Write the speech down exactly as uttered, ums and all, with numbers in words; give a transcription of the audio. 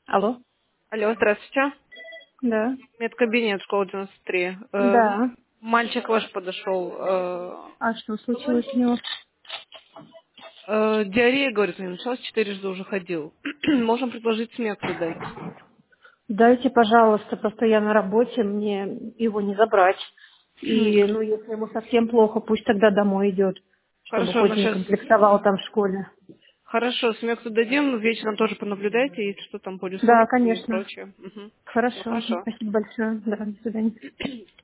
Алло. Алло, здравствуйте. Да. Медкабинет, школа девяносто три. Э, Да. мальчик ваш подошел. Э, А что случилось у него? э, диарея, говорит, у него началась, четырежды уже ходил. Можем предложить смексу дать. Дайте, пожалуйста, просто я на работе, мне его не забрать. Хм, И, ну, если ему совсем плохо, пусть тогда домой идет, чтобы Хорошо, хоть но не сейчас... комплексовал там в школе. Хорошо, смексу дадим, вечером тоже понаблюдайте, если что там Да, полисомники и конечно. прочее. Мгм. Всё Хорошо. хорошо. Спасибо большое. Да, до свидания.